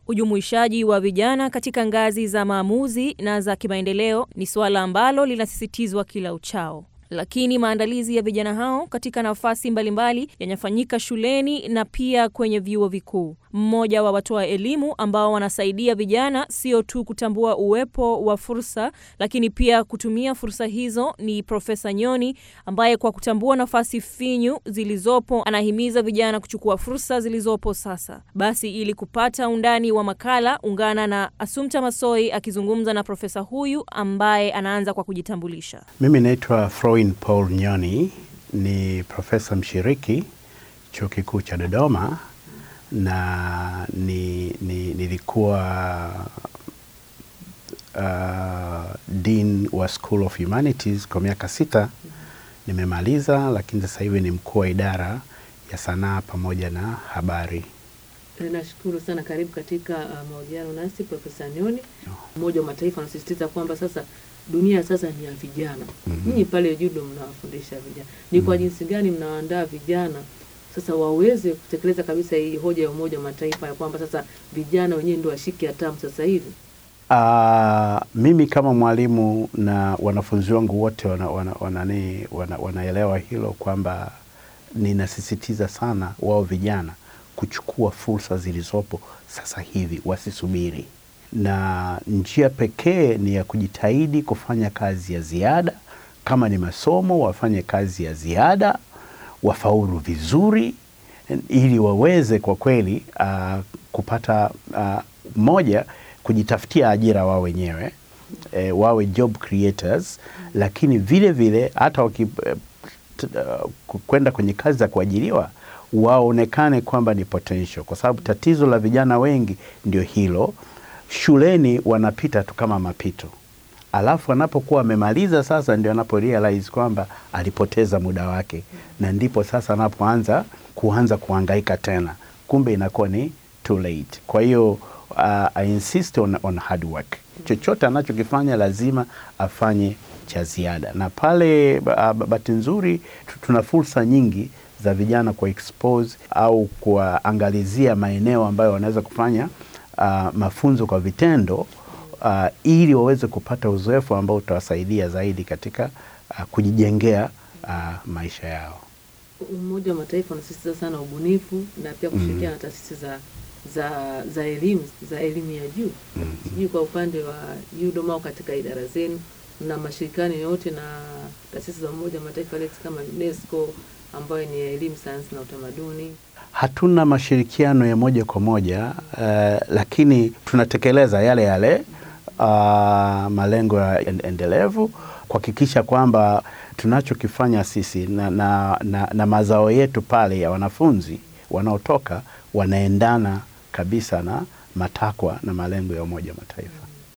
Ujumuishaji wa vijana katika ngazi za maamuzi na za kimaendeleo ni suala ambalo linasisitizwa kila uchao. Lakini maandalizi ya vijana hao katika nafasi mbalimbali yanafanyika shuleni na pia kwenye vyuo vikuu. Mmoja wa watoa elimu ambao wanasaidia vijana sio tu kutambua uwepo wa fursa, lakini pia kutumia fursa hizo ni Profesa Nyoni, ambaye kwa kutambua nafasi finyu zilizopo anahimiza vijana kuchukua fursa zilizopo sasa. Basi ili kupata undani wa makala, ungana na Assumpta Massoi akizungumza na profesa huyu ambaye anaanza kwa kujitambulisha. Mimi naitwa Froin Paul Nyoni, ni profesa mshiriki Chuo Kikuu cha Dodoma, na nilikuwa Dean wa School of Humanities kwa miaka 6. Nimemaliza, lakini sasa hivi ni mkuu wa idara ya sanaa pamoja na habari. Nashukuru sana. Karibu katika mahojiano nasi Profesa Nyoni. Umoja wa Mataifa unasisitiza kwamba sasa dunia sasa ni ya vijana. Ninyi pale Judo mnawafundisha vijana. Ni kwa jinsi gani mnaandaa vijana sasa waweze kutekeleza kabisa hii hoja ya Umoja wa Mataifa ya kwamba sasa vijana wenyewe ndio washike hatamu sasa hivi? Mimi kama mwalimu na wanafunzi wangu wote wanaelewa hilo, kwamba ninasisitiza sana wao vijana kuchukua fursa zilizopo sasa hivi, wasisubiri. Na njia pekee ni ya kujitahidi kufanya kazi ya ziada. Kama ni masomo, wafanye kazi ya ziada, wafaulu vizuri, ili waweze kwa kweli kupata moja, kujitafutia ajira wao wenyewe, wawe job creators, lakini vile vile hata kwenda kwenye kazi za kuajiriwa waonekane kwamba ni potential, kwa sababu tatizo la vijana wengi ndio hilo. Shuleni wanapita tu kama mapito, alafu anapokuwa amemaliza sasa ndio anaporealize kwamba alipoteza muda wake, na ndipo sasa anapoanza kuhangaika tena, kumbe inakuwa ni too late. Kwa hiyo I insist on hard work. Chochote anachokifanya lazima afanye cha ziada, na pale bahati nzuri tuna fursa nyingi za vijana kwa expose au kuangalizia maeneo ambayo wanaweza kufanya mafunzo kwa vitendo, ili waweze kupata uzoefu ambao utawasaidia zaidi katika kujijengea maisha yao. Umoja wa Mataifa unasisitiza sana ubunifu na pia kushirikiana na taasisi za elimu ya juu. Sijui kwa upande wa UDOM au katika idara zenu na mashirikiano yote na taasisi za Umoja wa Mataifa kama UNESCO ambayo ni elimu, sayansi na utamaduni? Hatuna mashirikiano ya moja kwa moja, lakini tunatekeleza yale malengo ya endelevu, kuhakikisha kwamba tunachokifanya sisi na mazao yetu pale ya wanafunzi wanaotoka wanaendana kabisa na matakwa na malengo ya Umoja wa Mataifa.